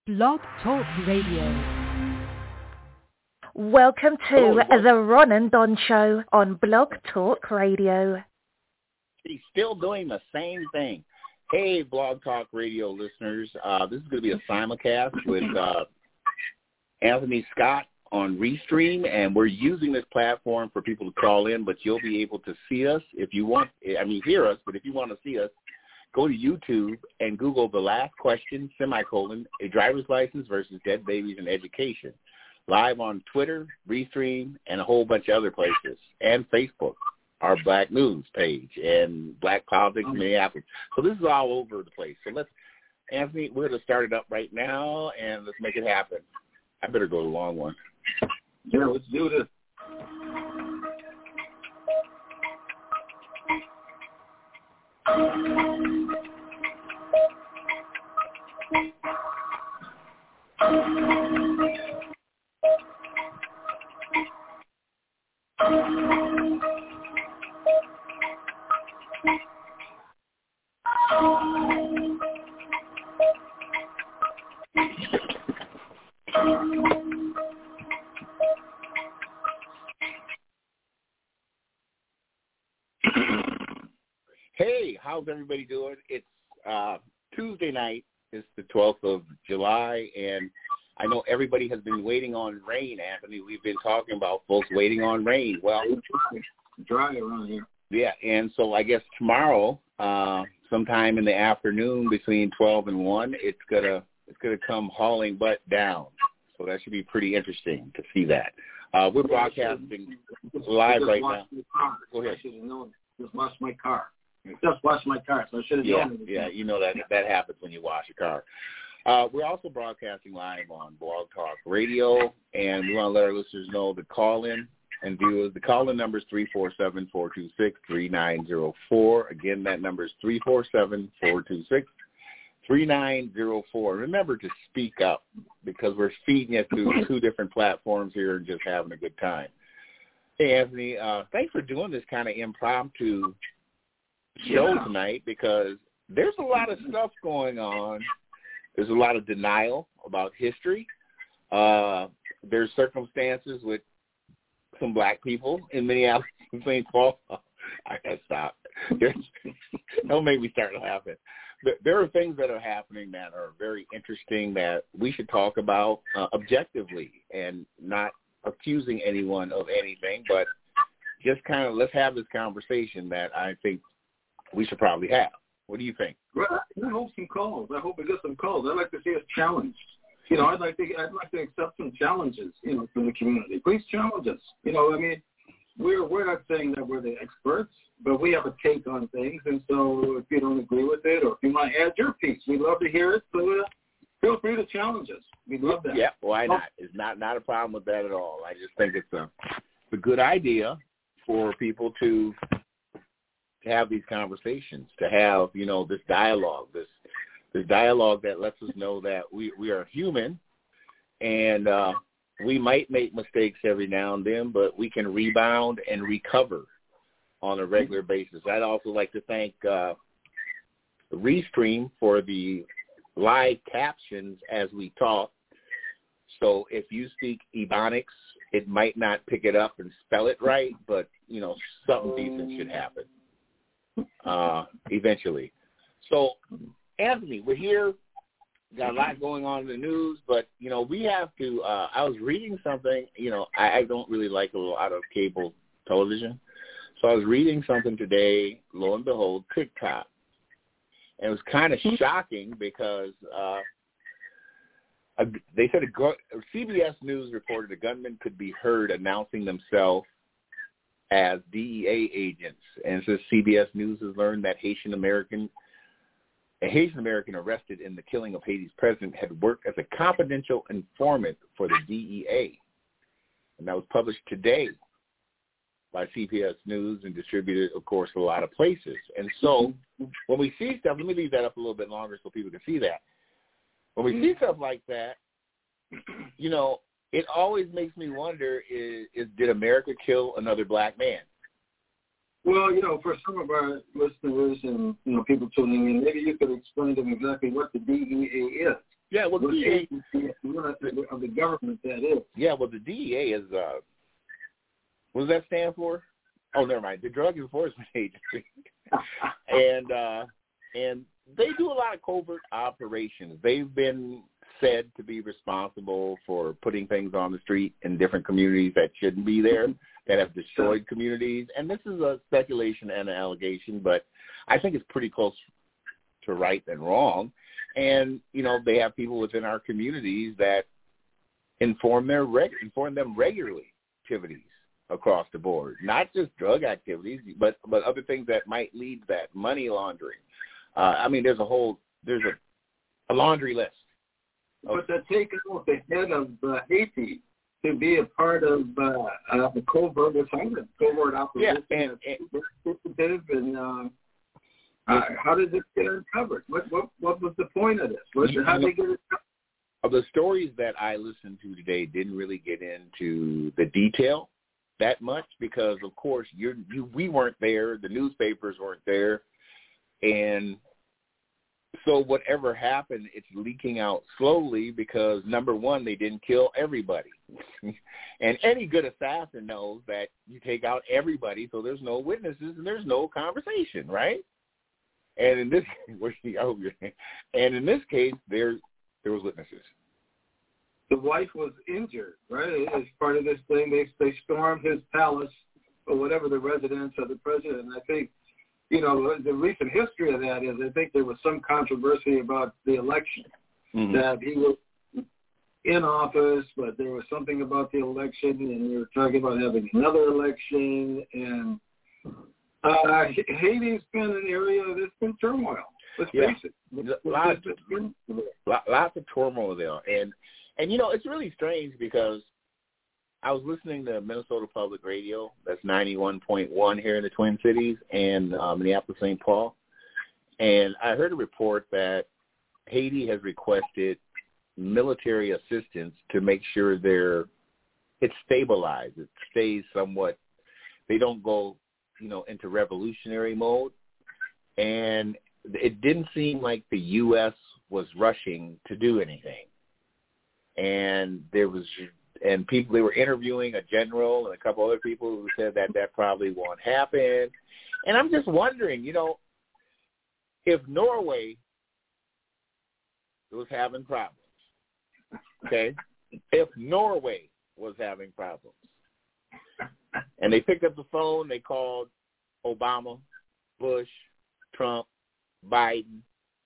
Blog Talk Radio. Welcome to the Ron and Don Show on Blog Talk Radio. He's still doing the same thing. Hey, Blog Talk Radio listeners, this is going to be a simulcast with Anthony Scott on Restream, and we're using this platform for people to call in, but you'll be able to see us if you want, hear us, but if you want to see us, go to YouTube and Google The Last Question, a driver's license versus dead babies in education. Live on Twitter, Restream, and a whole bunch of other places, and Facebook, our Black News page, and Black Politics Minneapolis. So this is all over the place. So Anthony, we're going to start it up right now, and let's make it happen. I better go to the long one. Yeah, let's do this. Hey, how's everybody doing? It's Tuesday night. It's the 12th of July, and I know everybody has been waiting on rain, Anthony. We've been talking about folks waiting on rain. Well, it's dry around here. Yeah, and so I guess tomorrow, sometime in the afternoon between 12 and 1, it's gonna come hauling butt down. So that should be pretty interesting to see that. We're broadcasting live right now. Go ahead. Just washed my car. Just washed my car, so I should have known it. Yeah, you know that happens when you wash your car. We're also broadcasting live on Blog Talk Radio, and we want to let our listeners know the call-in and viewers. The call-in number is 347-426-3904. Again, that number is 347-426-3904. Remember to speak up, because we're feeding you through two different platforms here and just having a good time. Hey, Anthony, thanks for doing this kind of impromptu show tonight, because there's a lot of stuff going on. There's a lot of denial about history. There's circumstances with some black people in Minneapolis and St. Paul. I gotta stop. Don't make me start laughing. There are things that are happening that are very interesting that we should talk about objectively, and not accusing anyone of anything, but just kind of let's have this conversation that I think we should probably have. What do you think? Well, I hope some calls. I hope we get some calls. I'd like to see us challenged. I'd like to accept some challenges, from the community. Please challenge us. We're not saying that we're the experts, but we have a take on things. And so if you don't agree with it, or if you want to add your piece, we'd love to hear it. So feel free to challenge us. We'd love that. Yeah, why not? It's not a problem with that at all. I just think it's a good idea for people to have these conversations, to have, this dialogue, this dialogue that lets us know that we are human, and we might make mistakes every now and then, but we can rebound and recover on a regular basis. I'd also like to thank Restream for the live captions as we talk. So if you speak Ebonics, it might not pick it up and spell it right, but, something decent should happen eventually. So, Anthony, we're here. Got a lot going on in the news, but, we have to I was reading something. I don't really like a lot of cable television. So I was reading something today, lo and behold, TikTok. And it was kind of shocking because they said CBS News reported a gunman could be heard announcing themselves as DEA agents. And it says CBS News has learned that a Haitian American arrested in the killing of Haiti's president had worked as a confidential informant for the DEA. And that was published today by CBS News and distributed, of course, a lot of places. And so when we see stuff, let me leave that up a little bit longer so people can see that. When we see stuff like that, it always makes me wonder, did America kill another black man? Well, for some of our listeners and, people tuning in, maybe you could explain to them exactly what the DEA is. Yeah, well, the What DEA agency of the government that is. Yeah, well, the DEA is what does that stand for? Oh, never mind. The Drug Enforcement Agency, and they do a lot of covert operations. They've been said to be responsible for putting things on the street in different communities that shouldn't be there, that have destroyed communities. And this is a speculation and an allegation, but I think it's pretty close to right than wrong. And, you know, they have people within our communities that inform them regularly activities across the board, not just drug activities, but other things that might lead to that, money laundering. I mean, there's a laundry list. But they're taking off the head of Haiti to be a part of the covert assignment, covert operation. Yeah, and how did this get uncovered? What was the point of this? How did they get it uncovered? The stories that I listened to today didn't really get into the detail that much because, of course, we weren't there. The newspapers weren't there. And so whatever happened, it's leaking out slowly because, number one, they didn't kill everybody. And any good assassin knows that you take out everybody so there's no witnesses and there's no conversation, right? And in this case, there was witnesses. The wife was injured, right? As part of this thing, they stormed his palace or whatever, the residence of the president. And I think, you know, the recent history of that is I think there was some controversy about the election, that he was in office, but there was something about the election, and we were talking about having another election. And Haiti's been an area that's been turmoil. Let's face it. Lots of turmoil there. And, you know, it's really strange because I was listening to Minnesota Public Radio, that's 91.1 here in the Twin Cities, and Minneapolis, St. Paul. And I heard a report that Haiti has requested military assistance to make sure it's stabilized. It stays somewhat, they don't go, you know, into revolutionary mode. And it didn't seem like the U.S. was rushing to do anything. And they were interviewing a general and a couple other people who said that probably won't happen. And I'm just wondering, you know, if Norway was having problems, okay, if Norway was having problems, and they picked up the phone, they called Obama, Bush, Trump, Biden,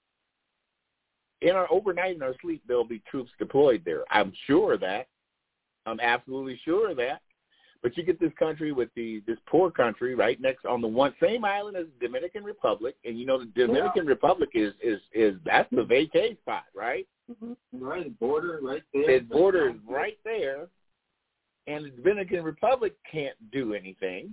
overnight in our sleep, there'll be troops deployed there. I'm sure of that. I'm absolutely sure of that. But you get this country with this poor country right next on the same island as the Dominican Republic, and you know the Dominican Republic is that's the vacay spot, right? Right, the border right there. The border is right there, and the Dominican Republic can't do anything,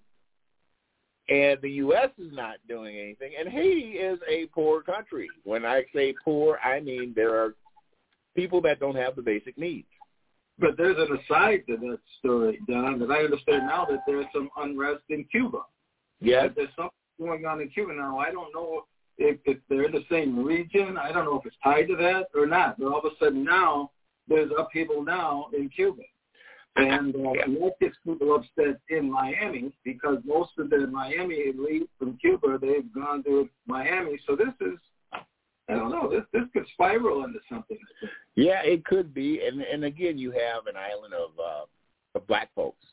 and the U.S. is not doing anything, and Haiti is a poor country. When I say poor, I mean there are people that don't have the basic needs. But there's an aside to that story, Don, that I understand now that there's some unrest in Cuba. Yes. There's something going on in Cuba now. I don't know if they're in the same region. I don't know if it's tied to that or not. But all of a sudden now, there's upheaval now in Cuba. And that gets people upset in Miami because most of the Miami elite from Cuba, they've gone to Miami. So this is, I don't know, this could spiral into something. Yeah, it could be. And again, you have an island of black folks,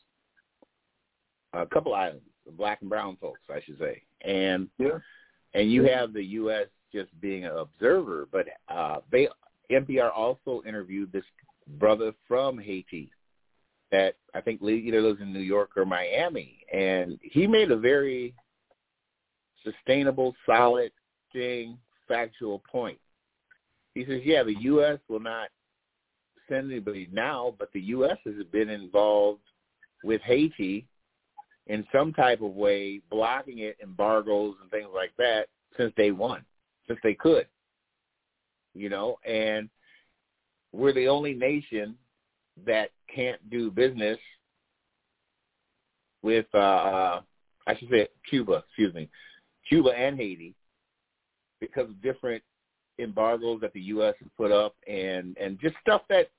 a couple islands of black and brown folks, I should say. And you have the U.S. just being an observer. But NPR also interviewed this brother from Haiti that I think either lives in New York or Miami. And he made a very sustainable, solid factual point. He says, yeah, the U.S. will not send anybody now, but the U.S. has been involved with Haiti in some type of way, blocking it, embargoes and things like that since day one, since they could, you know, and we're the only nation that can't do business with, I should say Cuba and Haiti because of different embargoes that the U.S. has put up and just stuff that,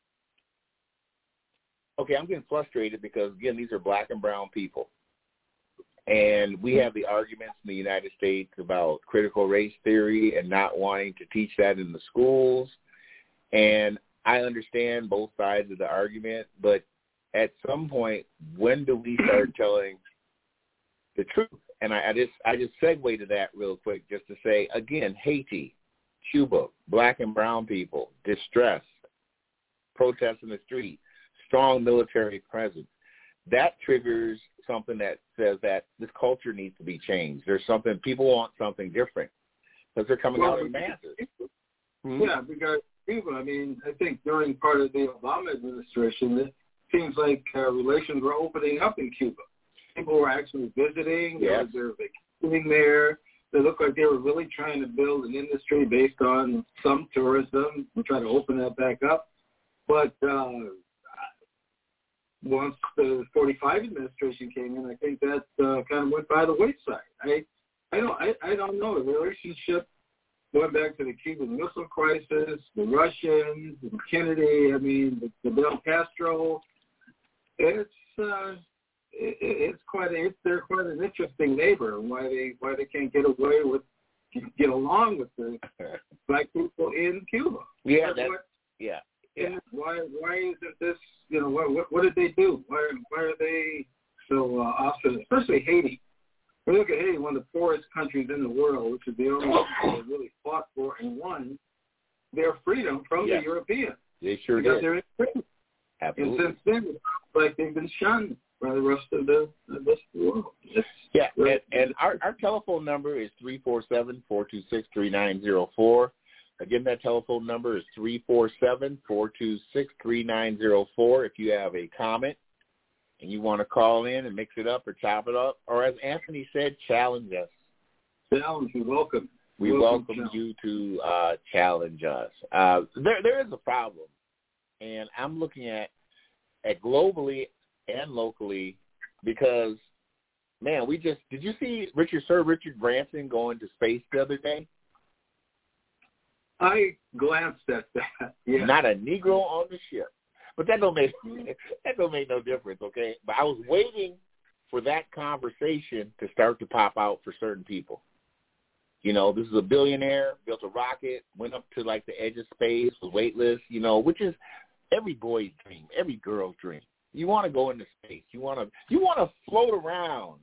okay, I'm getting frustrated because, again, these are black and brown people. And we have the arguments in the United States about critical race theory and not wanting to teach that in the schools. And I understand both sides of the argument, but at some point, when do we start telling the truth? And I just segue to that real quick just to say, again, Haiti, Cuba, black and brown people, distress, protests in the street, strong military presence. That triggers something that says that this culture needs to be changed. There's something, people want something different because they're coming out in masses. Yeah, because Cuba, I mean, I think during part of the Obama administration, it seems like relations were opening up in Cuba. People were actually visiting. Yes. They were vacationing there. They looked like they were really trying to build an industry based on some tourism and try to open that back up. But once the 45 administration came in, I think that kind of went by the wayside. I don't know. The relationship going back to the Cuban Missile Crisis, the Russians, and Kennedy, I mean, the Fidel Castro, they're quite an interesting neighbor. Why they can't get along with the black people in Cuba? Yeah, yeah. And why isn't this? You know, what did they do? Why are they so obstinate? Especially Haiti. We look at Haiti, one of the poorest countries in the world, which is the only country that really fought for and won their freedom from the Europeans. They sure because did. They're in freedom. Absolutely. And since then, it's like they've been shunned by the rest of the world. Yeah, and our telephone number is 347-426-3904. Again, that telephone number is 347-426-3904 if you have a comment and you want to call in and mix it up or chop it up. Or as Anthony said, challenge us. Challenge, we welcome. We welcome you to challenge us. There is a problem, and I'm looking at globally and locally because, man, did you see Sir Richard Branson going to space the other day? I glanced at that. Yeah. Not a Negro on the ship, but that don't make no difference, okay? But I was waiting for that conversation to start to pop out for certain people. You know, this is a billionaire, built a rocket, went up to like the edge of space, was weightless. You know, which is every boy's dream, every girl's dream. You want to go into space. You want to float around.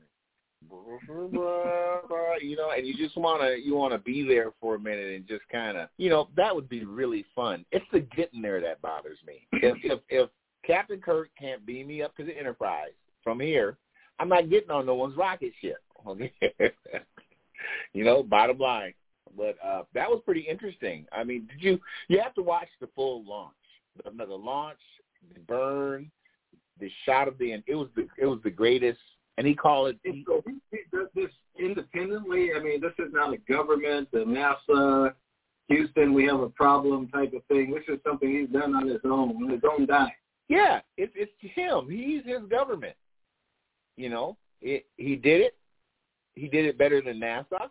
You know, and you want to be there for a minute and just kind of, you know, that would be really fun. It's the getting there that bothers me. If Captain Kirk can't beam me up to the Enterprise from here, I'm not getting on no one's rocket ship. Okay, you know, bottom line. But that was pretty interesting. I mean, you have to watch the full launch, the launch, the burn, the shot of the end. It was the greatest. And he called it. He does this independently. I mean, this is not a government, the NASA, Houston, we have a problem type of thing. This is something he's done on his own dime. Yeah, it's him. He's his government. You know, he did it. He did it better than NASA.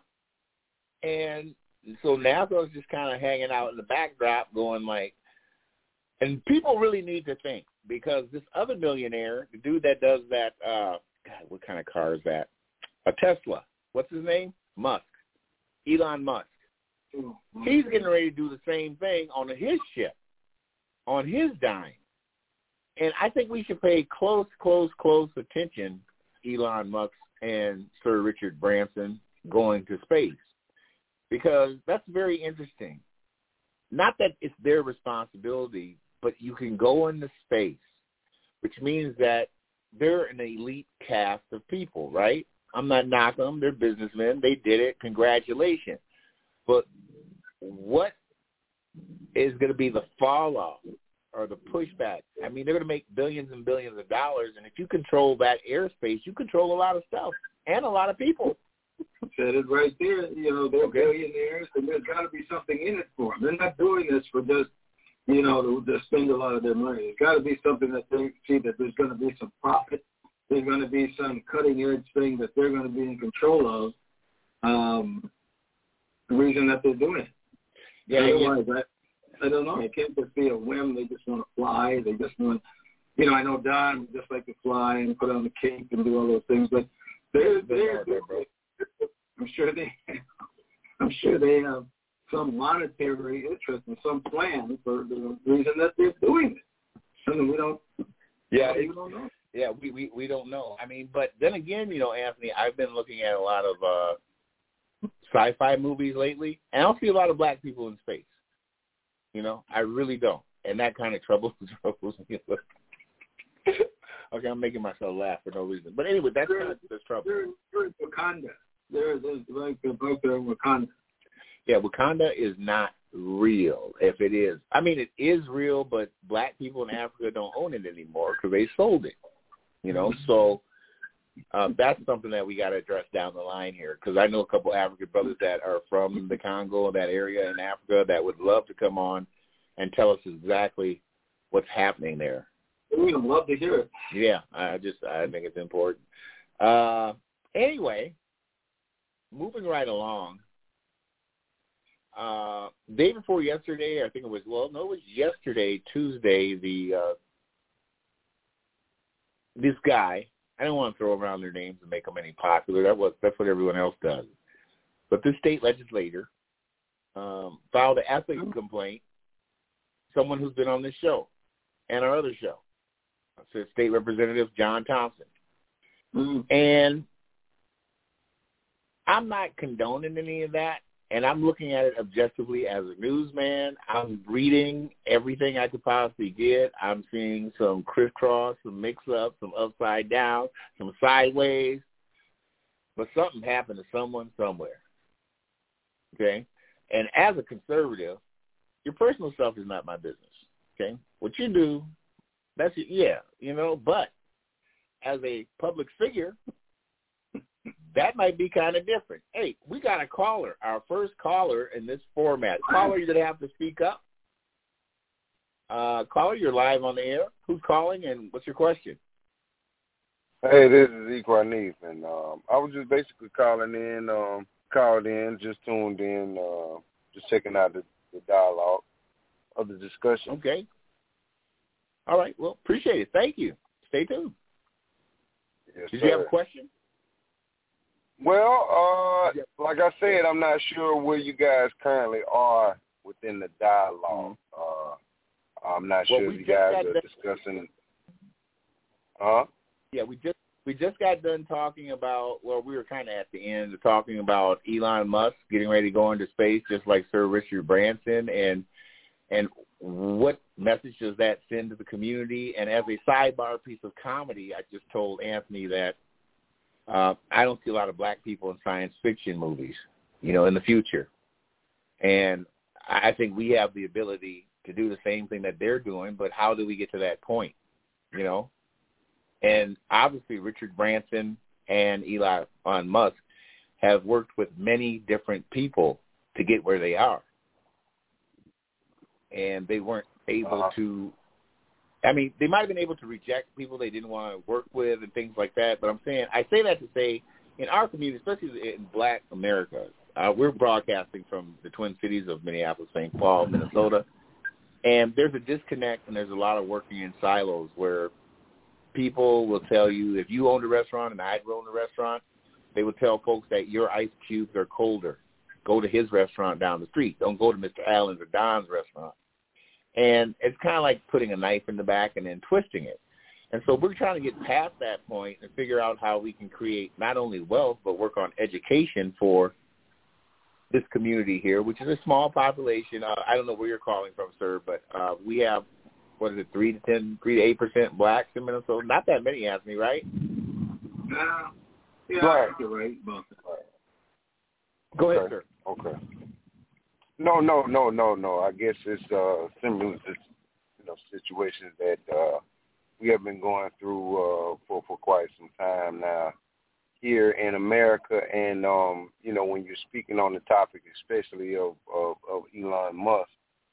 And so NASA is just kind of hanging out in the backdrop going like, and people really need to think because this other millionaire, the dude that does that, God, what kind of car is that? A Tesla. What's his name? Musk. Elon Musk. He's getting ready to do the same thing on his ship, on his dime. And I think we should pay close attention, Elon Musk and Sir Richard Branson going to space, because that's very interesting. Not that it's their responsibility, but you can go into space, which means that they're an elite cast of people, right? I'm not knocking them. They're businessmen. They did it. Congratulations. But what is going to be the fall off or the pushback? I mean, they're going to make billions and billions of dollars, and if you control that airspace, you control a lot of stuff and a lot of people. Said it right there. You know, they're billionaires, and there's got to be something in it for them. They're not doing this for just, you know, to spend a lot of their money. There's got to be something that they see that there's going to be some profit. There's going to be some cutting-edge thing that they're going to be in control of. The reason that they're doing it. Otherwise, I don't know. It can't just be a whim. They just want to fly. They just want, I know Don would just like to fly and put on the cape and do all those things, but I'm sure they have some monetary interest and some plan for the reason that they're doing it. Something we don't. Yeah, we don't know. Yeah, we don't know. I mean, but then again, Anthony, I've been looking at a lot of sci-fi movies lately, and I don't see a lot of black people in space. I really don't, and that kind of troubles me. Okay, I'm making myself laugh for no reason, but anyway, that's trouble. They're in Wakanda. They're like they're in Wakanda. Yeah, Wakanda is not real. If it is, I mean, it is real, but black people in Africa don't own it anymore because they sold it. So that's something that we got to address down the line here, because I know a couple African brothers that are from the Congo, that area in Africa, that would love to come on and tell us exactly what's happening there. We'd love to hear it. Yeah, I think it's important. Anyway, moving right along. Day before yesterday, I think it was yesterday, Tuesday, this guy, I don't want to throw around their names and make them any popular. That's what everyone else does. But this state legislator filed an ethics complaint, someone who's been on this show and our other show. It's State Representative John Thompson. Mm-hmm. And I'm not condoning any of that, and I'm looking at it objectively as a newsman. I'm reading everything I could possibly get. I'm seeing some crisscross, some mix-up, some upside down, some sideways. But something happened to someone somewhere, okay? And as a conservative, your personal stuff is not my business, okay? What you do, that's it, but as a public figure, that might be kind of different. Hey, we got a caller, our first caller in this format. Caller, you're going to have to speak up. Caller, you're live on the air. Who's calling, and what's your question? Hey, this is Equanese, and I was just basically called in, just tuned in, just checking out the dialogue of the discussion. Okay. All right. Well, appreciate it. Thank you. Stay tuned. Yes, Did sir. you have a question? Well, like I said, I'm not sure where you guys currently are within the dialogue. I'm not sure if you guys are discussing. Yeah, we just got done talking about. Well, we were kind of at the end of talking about Elon Musk getting ready to go into space, just like Sir Richard Branson, and what message does that send to the community? And as a sidebar piece of comedy, I just told Anthony that I don't see a lot of black people in science fiction movies, in the future. And I think we have the ability to do the same thing that they're doing, but how do we get to that point, And obviously Richard Branson and Elon Musk have worked with many different people to get where they are. And they weren't able to, they might have been able to reject people they didn't want to work with and things like that. But I say that to say, in our community, especially in black America, we're broadcasting from the Twin Cities of Minneapolis, St. Paul, Minnesota. And there's a disconnect, and there's a lot of working in silos where people will tell you, if you owned a restaurant and I'd owned a restaurant, they would tell folks that your ice cubes are colder. Go to his restaurant down the street. Don't go to Mr. Allen's or Don's restaurant. And it's kind of like putting a knife in the back and then twisting it. And so we're trying to get past that point and figure out how we can create not only wealth, but work on education for this community here, which is a small population. I don't know where you're calling from, sir, but we have, 3 to 8% blacks in Minnesota? Not that many, Anthony, right? Yeah, right. You're right about that. Go ahead, sir. Okay. No. I guess it's similar to situations that we have been going through for quite some time now here in America. And when you're speaking on the topic, especially of Elon Musk,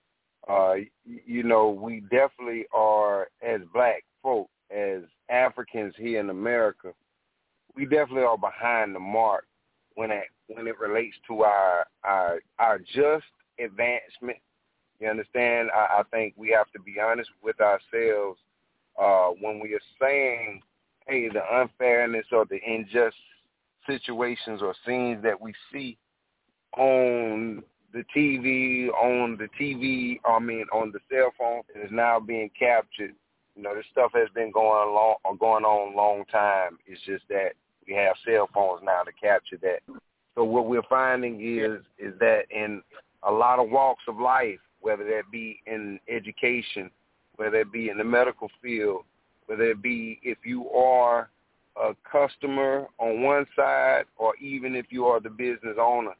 we definitely are, as black folk, as Africans here in America, we definitely are behind the mark when it relates to our just advancement. You understand? I think we have to be honest with ourselves when we are saying, hey, the unfairness or the unjust situations or scenes that we see on the TV, on the cell phone, and is now being captured. You know, this stuff has been going on a long time. It's just that we have cell phones now to capture that. So what we're finding is that in a lot of walks of life, whether that be in education, whether it be in the medical field, whether it be if you are a customer on one side, or even if you are the business owner,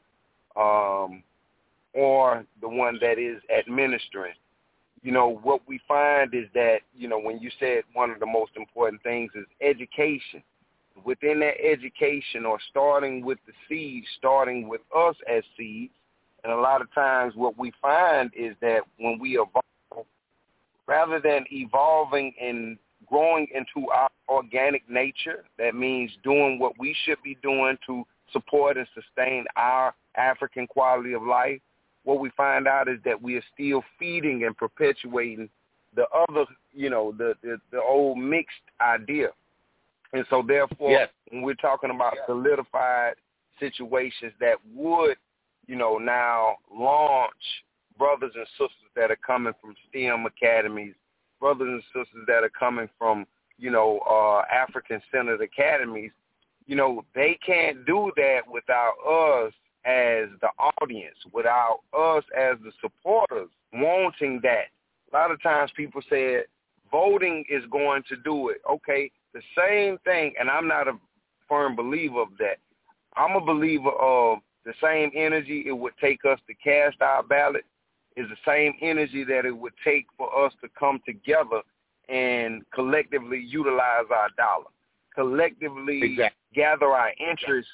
or the one that is administering. You know, what we find is that, you know, when you said one of the most important things is education. Within that education, or starting with the seeds, starting with us as seeds, and a lot of times what we find is that when we evolve, rather than evolving and growing into our organic nature, that means doing what we should be doing to support and sustain our African quality of life, what we find out is that we are still feeding and perpetuating the other, you know, the old mixed idea. And so therefore, when we're talking about solidified situations that would, you know, now launch brothers and sisters that are coming from STEM academies, brothers and sisters that are coming from, you know, African-centered academies, you know, they can't do that without us as the audience, without us as the supporters wanting that. A lot of times people say voting is going to do it. Okay, the same thing, and I'm not a firm believer of that. I'm a believer of the same energy it would take us to cast our ballot is the same energy that it would take for us to come together and collectively utilize our dollar, collectively gather our interests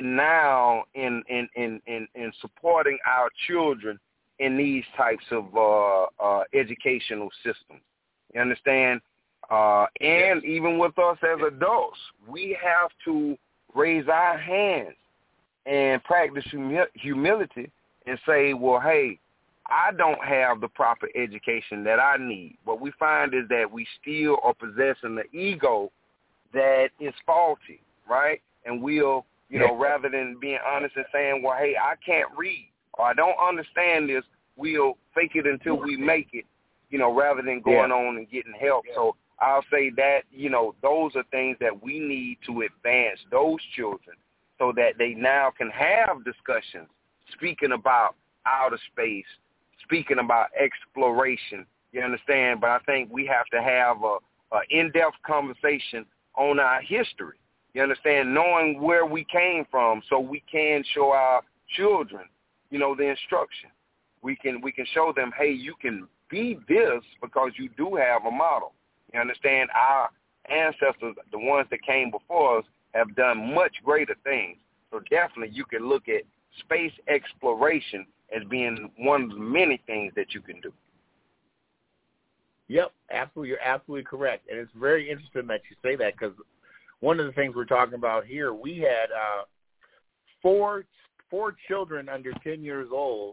now in supporting our children in these types of educational systems. You understand? And even with us as adults, we have to raise our hands and practice humility and say, well, hey, I don't have the proper education that I need. What we find is that we still are possessing the ego that is faulty, right? And we'll, you know, rather than being honest and saying, well, hey, I can't read or I don't understand this, we'll fake it until we make it, you know, rather than going on and getting help. So I'll say that, you know, those are things that we need to advance those children so that they now can have discussions speaking about outer space, speaking about exploration, you understand? But I think we have to have a in-depth conversation on our history, you understand, knowing where we came from so we can show our children, you know, the instruction. We can show them, hey, you can be this because you do have a model. You understand? Our ancestors, the ones that came before us, have done much greater things. So definitely you can look at space exploration as being one of the many things that you can do. Yep, absolutely. You're absolutely correct. And it's very interesting that you say that because one of the things we're talking about here, we had four children under 10 years old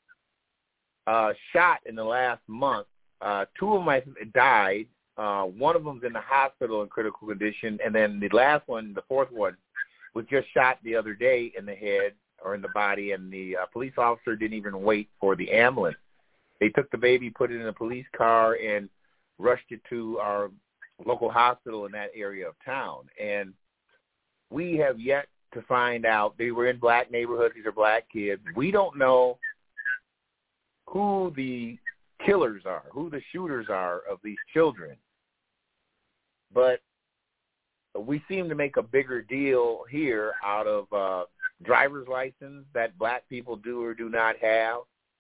shot in the last month. Two of them died. One of them's in the hospital in critical condition. And then the last one, the fourth one, was just shot the other day in the head or in the body, and the police officer didn't even wait for the ambulance. They took the baby, put it in a police car, and rushed it to our local hospital in that area of town. And we have yet to find out. They were in black neighborhoods. These are black kids. We don't know who the killers are, who the shooters are of these children. But we seem to make a bigger deal here out of driver's license that black people do or do not have.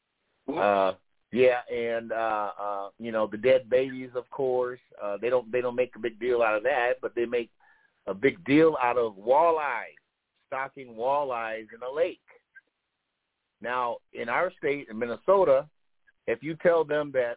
You know, the dead babies, of course. They don't make a big deal out of that, but they make a big deal out of walleyes, stocking walleyes in a lake. Now, in our state, in Minnesota, if you tell them that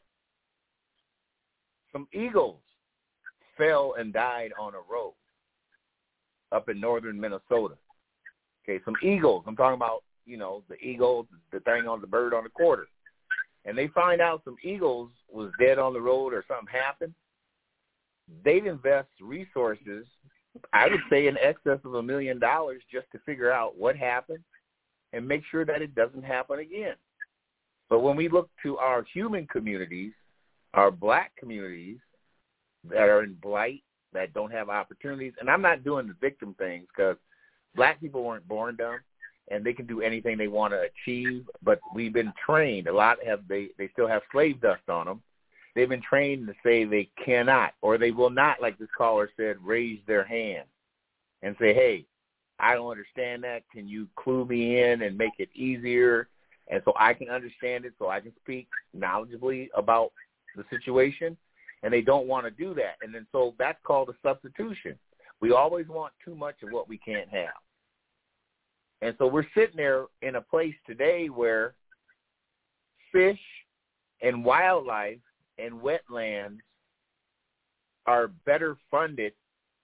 some eagles fell and died on a road up in northern Minnesota, okay, some eagles, I'm talking about the eagle, the thing on the bird on the quarter. And they find out some eagles was dead on the road or something happened, they'd invest resources, I would say in excess of $1 million just to figure out what happened and make sure that it doesn't happen again. But when we look to our human communities, our black communities that are in blight, that don't have opportunities, and I'm not doing the victim things because black people weren't born dumb and they can do anything they want to achieve, but we've been trained. A lot they still have slave dust on them. They've been trained to say they cannot or they will not, like this caller said, raise their hand and say, hey, I don't understand that. Can you clue me in and make it easier and so I can understand it, so I can speak knowledgeably about the situation? And they don't want to do that. And then so that's called a substitution. We always want too much of what we can't have. And so we're sitting there in a place today where fish and wildlife and wetlands are better funded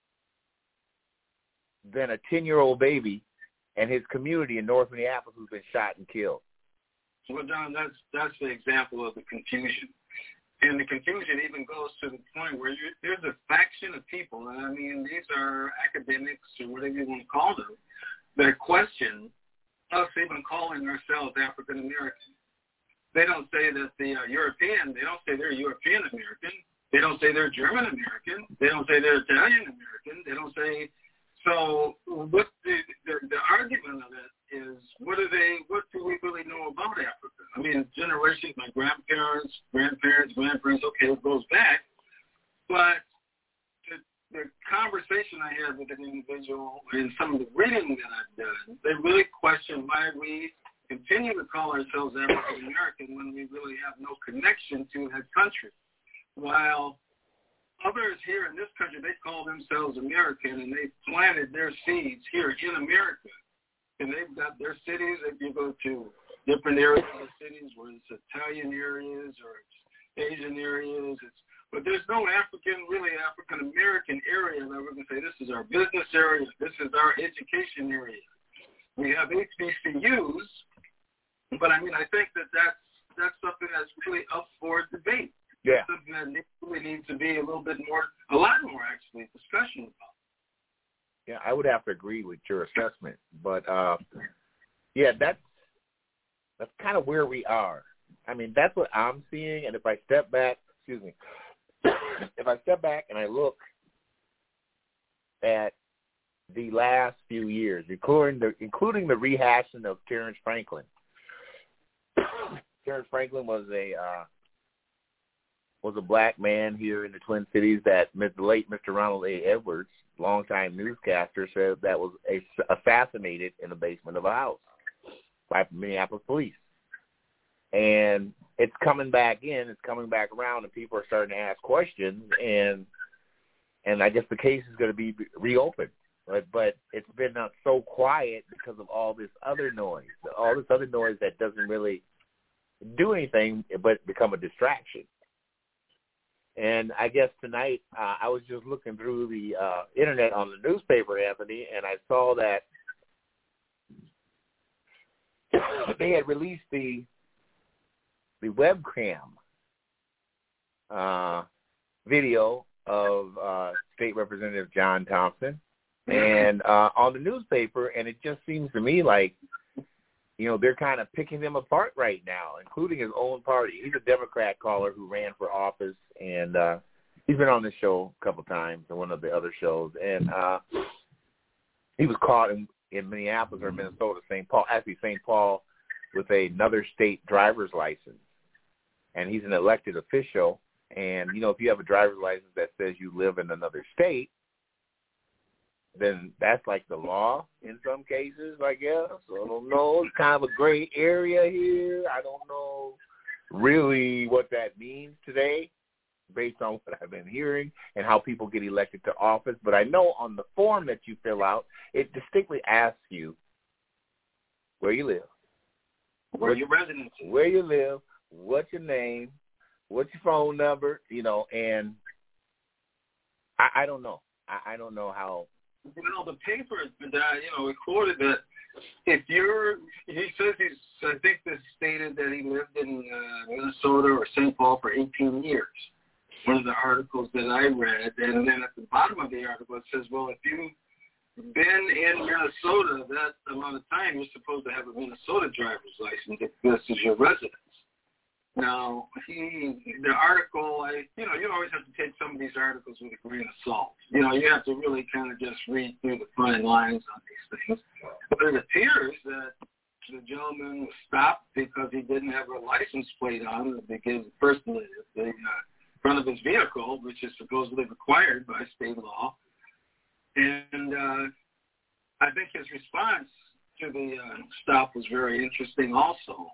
than a 10-year-old baby and his community in North Minneapolis who's been shot and killed. Well, Don, that's the example of the confusion. And the confusion even goes to the point where there's a faction of people, and I mean, these are academics or whatever you want to call them, that question us even calling ourselves African American. They don't say that they are European. They don't say they're European American. They don't say they're German American. They don't say they're Italian American. They don't say. So what the argument of it is, what do we really know about Africa? I mean, generations, my grandparents, okay, it goes back. But the conversation I had with an individual and some of the reading that I've done, they really question why we continue to call ourselves African American when we really have no connection to that country. While others here in this country, they call themselves American, and they planted their seeds here in America. And they've got their cities. If you go to different areas of the cities where it's Italian areas or it's Asian areas, but there's no really African-American area that we're going to say this is our business area, this is our education area. We have HBCUs, but I mean, I think that's something that's really up for debate. Yeah. Something that really needs to be a lot more actually discussion about. Yeah, I would have to agree with your assessment, but yeah, that's kind of where we are. I mean, that's what I'm seeing, and if I step back, and I look at the last few years, including the rehashing of Terrence Franklin. Terrence Franklin was a black man here in the Twin Cities that the late Mr. Ronald A. Edwards, longtime newscaster, said that was assassinated in the basement of a house by Minneapolis police. And it's coming back it's coming back around, and people are starting to ask questions, and I guess the case is going to be reopened. But it's been so quiet because of all this other noise that doesn't really do anything but become a distraction. And I guess tonight I was just looking through the internet on the newspaper, Anthony, and I saw that they had released the webcam video of State Representative John Thompson and on the newspaper, and it just seems to me like, they're kind of picking him apart right now, including his own party. He's a Democrat caller who ran for office, and he's been on this show a couple times in one of the other shows, and he was caught in Minneapolis or Minnesota, St. Paul, with another state driver's license. And he's an elected official, and, if you have a driver's license that says you live in another state, then that's like the law in some cases, I guess. I don't know. It's kind of a gray area here. I don't know really what that means today based on what I've been hearing and how people get elected to office. But I know on the form that you fill out, it distinctly asks you where you live. Where your residency. Where you live, what's your name, what's your phone number, and I don't know. I don't know how Well, the paper that, it quoted that I think this stated that he lived in Minnesota or St. Paul for 18 years. One of the articles that I read, and then at the bottom of the article it says, well, if you've been in Minnesota that amount of time, you're supposed to have a Minnesota driver's license if this is your residence. Now, the article, you always have to take some of these articles with a grain of salt. You have to really kind of just read through the fine lines on these things. But it appears that the gentleman was stopped because he didn't have a license plate on because personally the front of his vehicle, which is supposedly required by state law. And I think his response to the stop was very interesting also.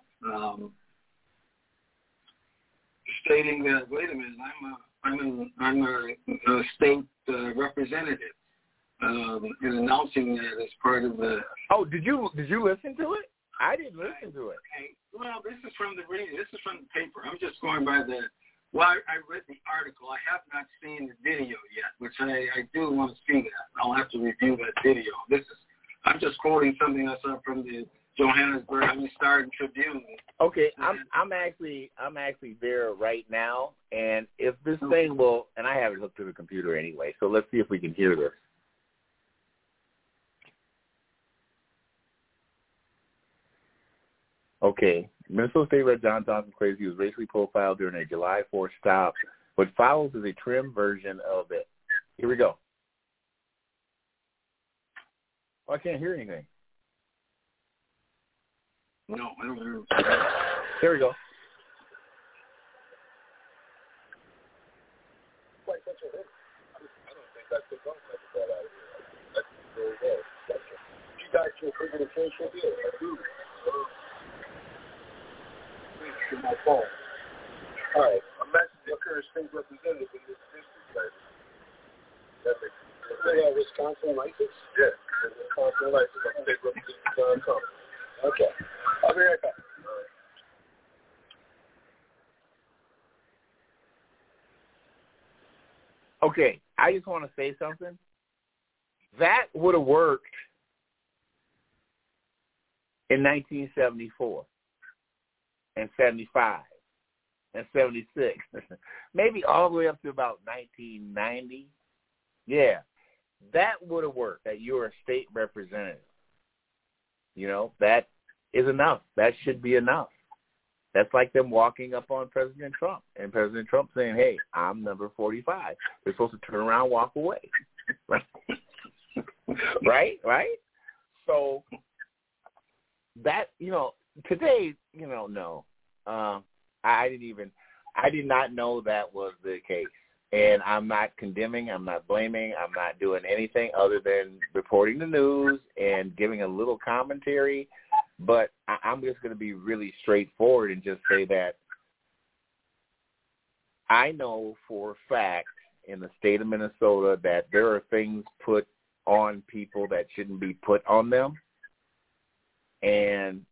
Stating that, wait a minute, I'm a state representative, and announcing that as part of the. Oh, did you listen to it? I didn't listen to it. Okay. Well, this is from the paper. I'm just going by the. Well, I read the article. I have not seen the video yet, which I do want to see that. I'll have to review that video. I'm just quoting something I saw from the Johannesburg Star and Tribune. Okay, I'm actually there right now, and if this thing will, and I have it hooked to the computer anyway, so let's see if we can hear this. Okay, Minnesota State Rep. John Thompson claims he was racially profiled during a July 4th stop. What follows is a trimmed version of it. Here we go. Oh, I can't hear anything. No, I don't hear. There we go. I don't think I took off like that out of here. That's very well. You guys can figure the case with you. I do. Please, my phone. All right. Imagine your current state representative in this district, right? That makes sense. Yeah, Wisconsin license? Yeah, Wisconsin license. I'm state representative John Thompson. Okay. I'll be right back. Okay, I just want to say something. That would have worked in 1974 and 75 and 76, maybe all the way up to about 1990. Yeah, that would have worked, that you're a state representative. That is enough. That should be enough. That's like them walking up on President Trump and President Trump saying, hey, I'm number 45. They're supposed to turn around and walk away. Right? So that, today, no. I did not know that was the case. And I'm not condemning, I'm not blaming, I'm not doing anything other than reporting the news and giving a little commentary. But I'm just going to be really straightforward and just say that I know for a fact in the state of Minnesota that there are things put on people that shouldn't be put on them, and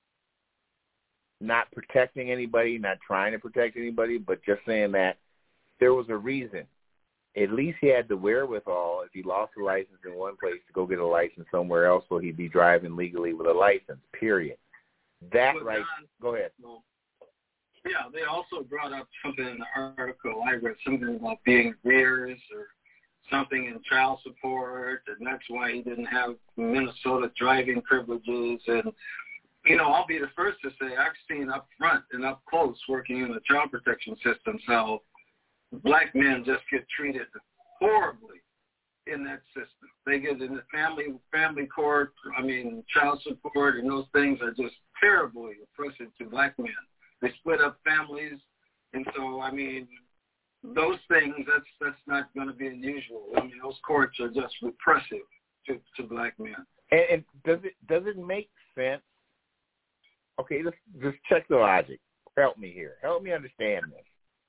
not protecting anybody, not trying to protect anybody, but just saying that there was a reason. At least he had the wherewithal, if he lost a license in one place, to go get a license somewhere else so he'd be driving legally with a license, period. That well, right. John, go ahead. Well, yeah, they also brought up something in the article. I read something about being arrears or something in child support, and that's why he didn't have Minnesota driving privileges. And, I'll be the first to say I've seen up front and up close working in the child protection system how black men just get treated horribly in that system. They get in the family court, child support, and those things are just terribly oppressive to black men. They split up families, and so, those things, that's not going to be unusual. Those courts are just repressive to black men. And does it make sense? Okay, let's just check the logic. Help me here. Help me understand this.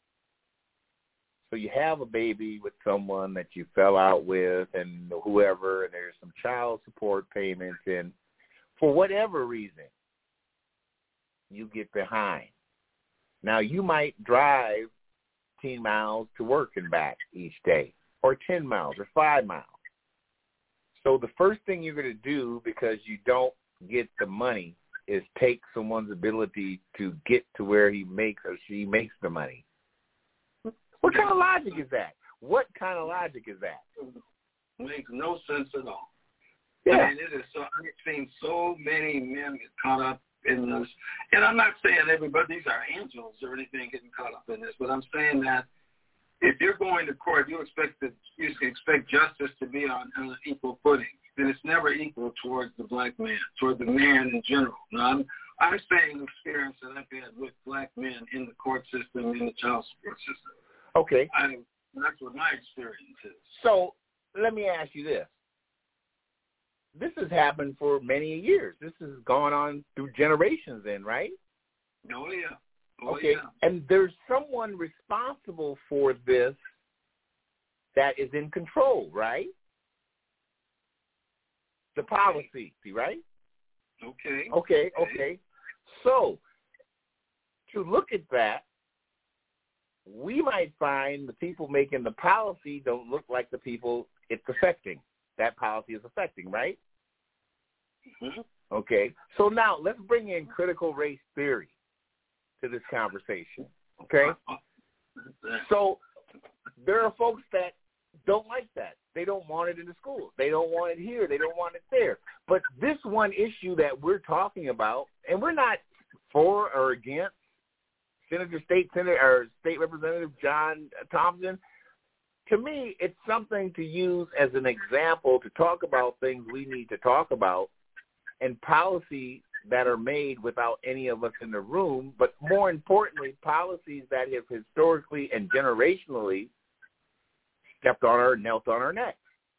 So you have a baby with someone that you fell out with and whoever, and there's some child support payments, and for whatever reason, you get behind. Now, you might drive 10 miles to work and back each day, or 10 miles, or 5 miles. So the first thing you're going to do, because you don't get the money, is take someone's ability to get to where he makes or she makes the money. What kind of logic is that? What kind of logic is that? Makes no sense at all. Yeah. I mean, I've seen so many men get caught up in this. And I'm not saying everybody, these are angels or anything getting caught up in this, but I'm saying that if you're going to court, you expect justice to be on an equal footing. Then it's never equal towards the black man, toward the man in general. Now, I'm saying the experience that I've had with black men in the court system, in the child support system. Okay. That's what my experience is. So let me ask you this. This has happened for many years. This has gone on through generations then, right? Oh, yeah. Okay. Yeah. And there's someone responsible for this that is in control, right? The policy, right? Okay. So to look at that, we might find the people making the policy don't look like the people it's affecting. That policy is affecting, right? Mm-hmm. Okay. So now let's bring in critical race theory to this conversation, okay? So there are folks that don't like that. They don't want it in the schools. They don't want it here. They don't want it there. But this one issue that we're talking about, and we're not for or against State Representative John Thompson. To me, it's something to use as an example to talk about things we need to talk about and policies that are made without any of us in the room, but more importantly, policies that have historically and generationally knelt on our necks.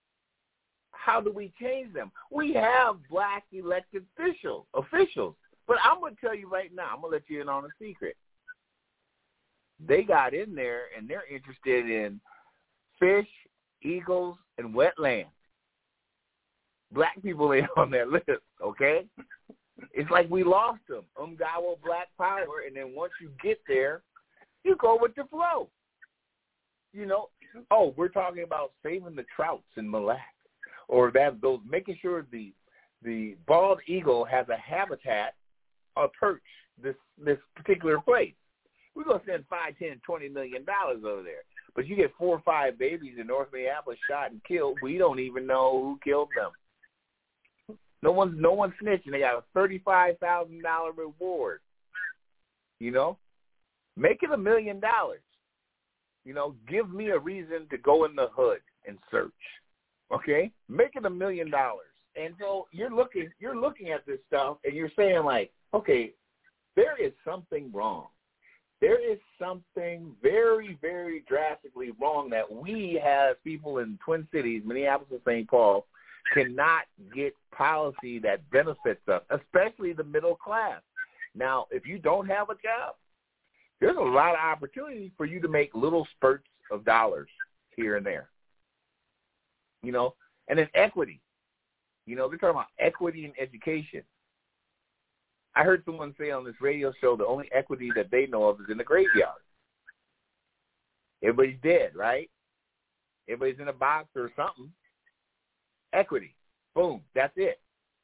How do we change them? We have black elected officials, but I'm going to tell you right now, I'm going to let you in on a secret. They got in there and they're interested in fish, eagles, and wetlands. Black people ain't on that list, okay? It's like we lost them. Umgawa black power, and then once you get there, you go with the flow. You know, we're talking about saving the trouts in Mille Lacs, or those making sure the bald eagle has a habitat, a perch, this particular place. We're going to send $5, $10, $20 million over there. But you get 4 or 5 babies in North Minneapolis shot and killed. We don't even know who killed them. No one's snitching. They got a $35,000 reward. You know, make it $1 million. You know, give me a reason to go in the hood and search. Okay, make it $1 million. And so you're looking at this stuff and you're saying like, okay, there is something wrong. There is something very, very drastically wrong that we as people in Twin Cities, Minneapolis and St. Paul, cannot get policy that benefits us, especially the middle class. Now, if you don't have a job, there's a lot of opportunity for you to make little spurts of dollars here and there. You know, and then equity. You know, they're talking about equity in education. I heard someone say on this radio show the only equity that they know of is in the graveyard. Everybody's dead, right? Everybody's in a box or something. Equity. Boom. That's it.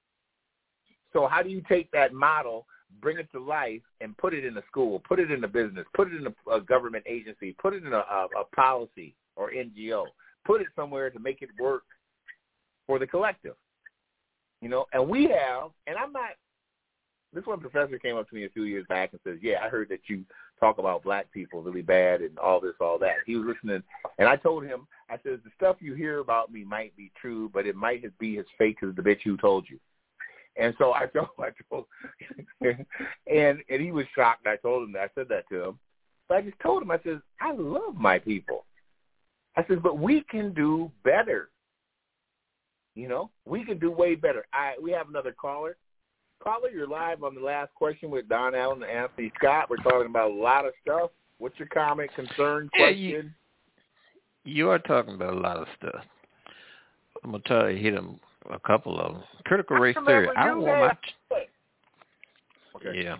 So how do you take that model, bring it to life, and put it in a school, put it in a business, put it in a government agency, put it in a policy or NGO, put it somewhere to make it work for the collective? You know, and we have, and I'm not, this one professor came up to me a few years back and says, yeah, I heard that you talk about black people really bad and all this, all that. He was listening, and I told him, I said, the stuff you hear about me might be true, but it might be as fake as the bitch who told you. And so I told and he was shocked. I told him that. I said that to him. But I just told him, I said, I love my people. I said, but we can do better. You know, we can do way better. We have another caller. Caller, you're live on The Last Question with Don Allen and Anthony Scott. We're talking about a lot of stuff. What's your comment, concern, question? You are talking about a lot of stuff. I'm going to try to hit them, a couple of them. Critical race theory. I don't want my... Yeah.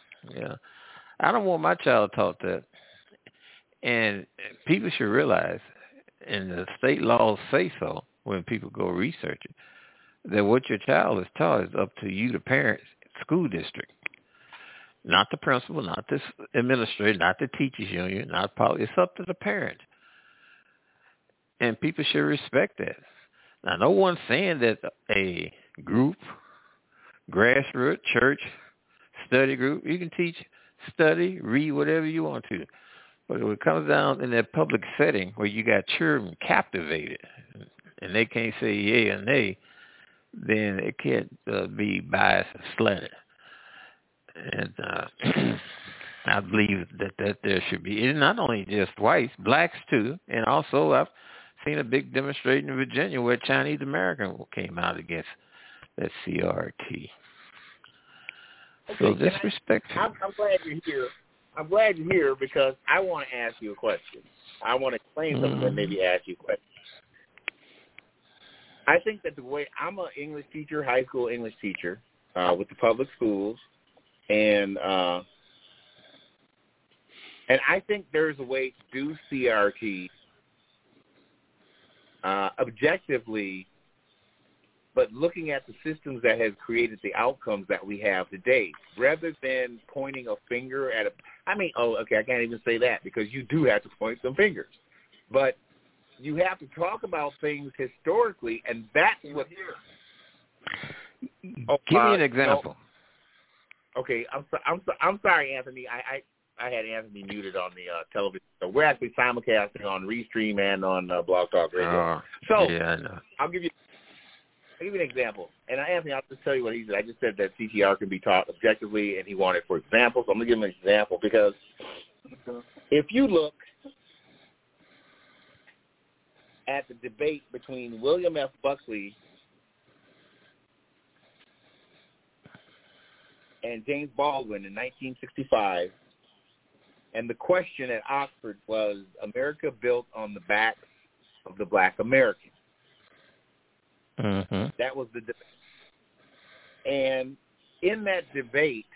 I don't want my child taught that. And people should realize, and the state laws say so, when people go research it, that what your child is taught is up to you, the parents, school district. Not the principal, not the administrator, not the teachers union, not probably. It's up to the parent. And people should respect that. Now, no one's saying that a group, grassroots, church, study group, you can teach, study, read, whatever you want to. But when it comes down in that public setting where you got children captivated and they can't say yay or nay, then it can't be biased and slanted. And I believe that there should be, and not only just whites, blacks too. And also I've seen a big demonstration in Virginia where Chinese American came out against that CRT. Okay, so disrespect. I'm glad you're here. I'm glad you're here because I want to ask you a question. I want to explain something and maybe ask you a question. I think that the way I'm an English teacher, high school English teacher, with the public schools, and I think there's a way to do CRT objectively, but looking at the systems that have created the outcomes that we have today, rather than pointing a finger at I can't even say that because you do have to point some fingers. But you have to talk about things historically, and that's what... Give me an example. Okay, I'm sorry, Anthony. I had Anthony muted on the television. So we're actually simulcasting on Restream and on Blog Talk Radio. Yeah, I know. I'll give you an example. And Anthony, I'll just tell you what he said. I just said that CTR can be taught objectively, and he wanted for examples. So I'm going to give him an example because if you look at the debate between William F. Buckley and James Baldwin in 1965, and the question at Oxford was America built on the backs of the black Americans. Mm-hmm. That was the debate. And in that debate,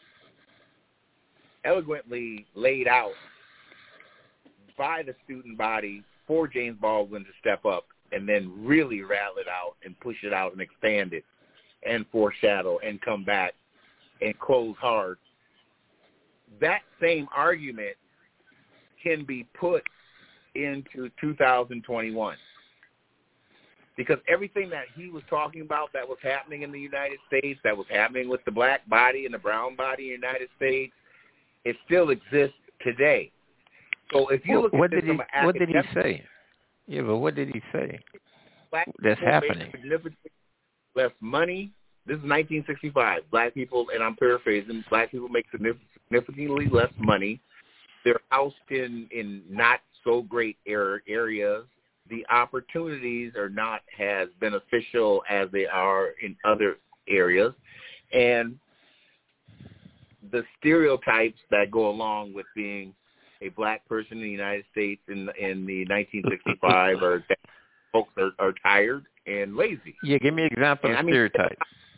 eloquently laid out by the student body for James Baldwin to step up and then really rattle it out and push it out and expand it and foreshadow and come back and close hard. That same argument can be put into 2021. Because everything that he was talking about that was happening in the United States, that was happening with the black body and the brown body in the United States, it still exists today. So if you look at this from an academic... What did he say? Yeah, but what did he say? That's happening. Significantly less money. This is 1965. Black people, and I'm paraphrasing, black people make significantly less money. They're housed in not so great areas. The opportunities are not as beneficial as they are in other areas. And the stereotypes that go along with being a black person in the United States in the 1965 are that folks are tired and lazy. Yeah, give me an example of stereotypes.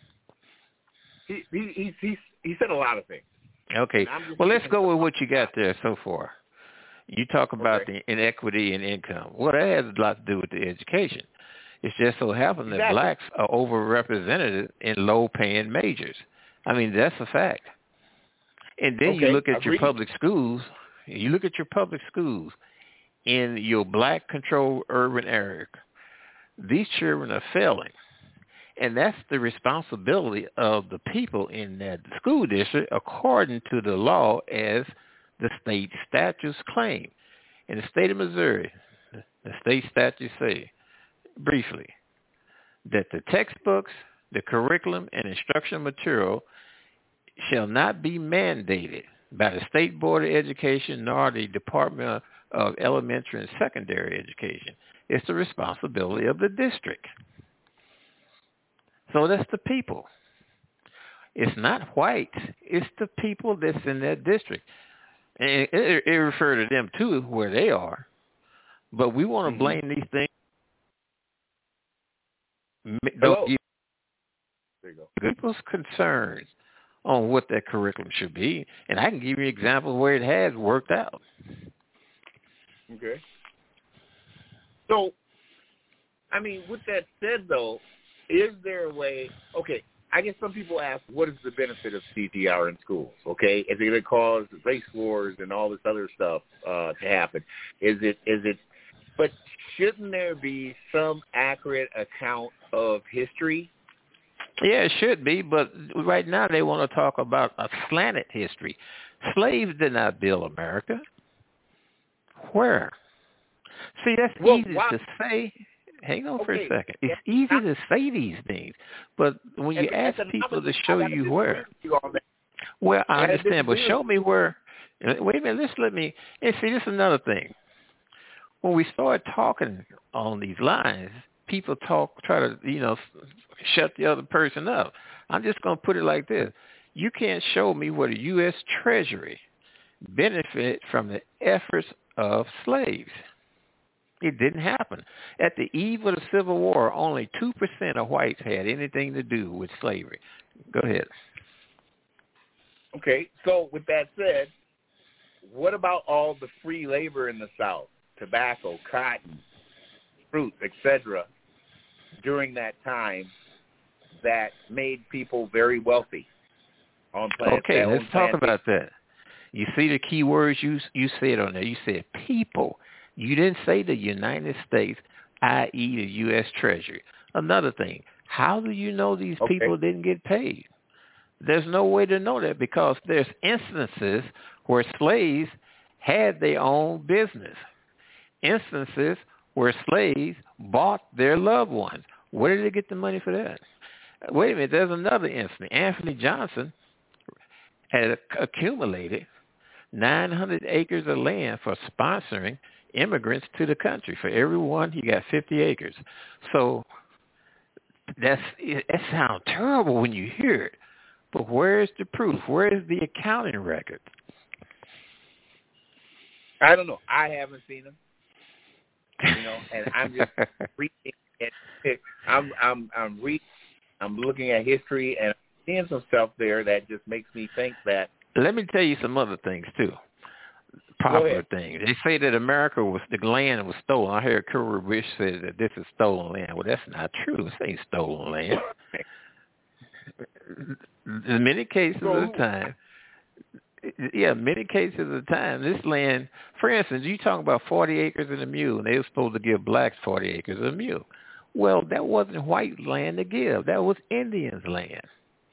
He said a lot of things. Okay. Well, let's go with what you got there so far. You talk about the inequity in income. Well, that has a lot to do with the education. It's just so happens that blacks are overrepresented in low-paying majors. I mean, that's a fact. And then you look at your public schools. You look at your public schools in your black-controlled urban area. These children are failing. And that's the responsibility of the people in that school district according to the law as the state statutes claim. In the state of Missouri, the state statutes say, briefly, that the textbooks, the curriculum, and instructional material shall not be mandated by the State Board of Education nor the Department of Elementary and Secondary Education. It's the responsibility of the district. So that's the people. It's not whites. It's the people that's in that district. And it refer to them, too, where they are. But we want to blame these things. Don't give people's concerns on what that curriculum should be. And I can give you examples where it has worked out. Okay. So I mean, with that said, though, is there a way? Okay, I guess some people ask, what is the benefit of CPR in schools? Okay, is it going to cause race wars and all this other stuff to happen? Is it? But shouldn't there be some accurate account of history? Yeah, it should be, but right now they want to talk about a slanted history. Slaves did not build America. Where? See, that's easy to say. Hang on for a second. It's easy to say these things, but when you ask people to show you where, well, I understand, but show me where. Wait a minute, let me. And see, this is another thing. When we start talking on these lines, people try to, shut the other person up. I'm just going to put it like this. You can't show me where the U.S. Treasury benefit from the efforts of slaves. It didn't happen. At the eve of the Civil War, only 2% of whites had anything to do with slavery. Go ahead. Okay, so with that said, what about all the free labor in the South? Tobacco, cotton, fruit, etc., during that time that made people very wealthy on planet. Okay, let's talk about that. You see the key words you said on there. You said people. You didn't say the United States, i.e. the U.S. Treasury. Another thing, how do you know these people didn't get paid? There's no way to know that because there's instances where slaves had their own business. Instances where slaves bought their loved ones. Where did they get the money for that? Wait a minute, there's another incident. Anthony Johnson had accumulated 900 acres of land for sponsoring immigrants to the country. For everyone, he got 50 acres. So that sounds terrible when you hear it. But where's the proof? Where's the accounting record? I don't know. I haven't seen them. And I'm just reading. I'm reading. I'm looking at history and seeing some stuff there that just makes me think that. Let me tell you some other things too. Popular things. They say that the land was stolen. I heard Curry Bush say that this is stolen land. Well, that's not true. This ain't stolen land. In many cases of the time. Yeah, many cases of the time, this land, for instance, you talking about 40 acres and a mule, and they were supposed to give blacks 40 acres and a mule. Well, that wasn't white land to give. That was Indians' land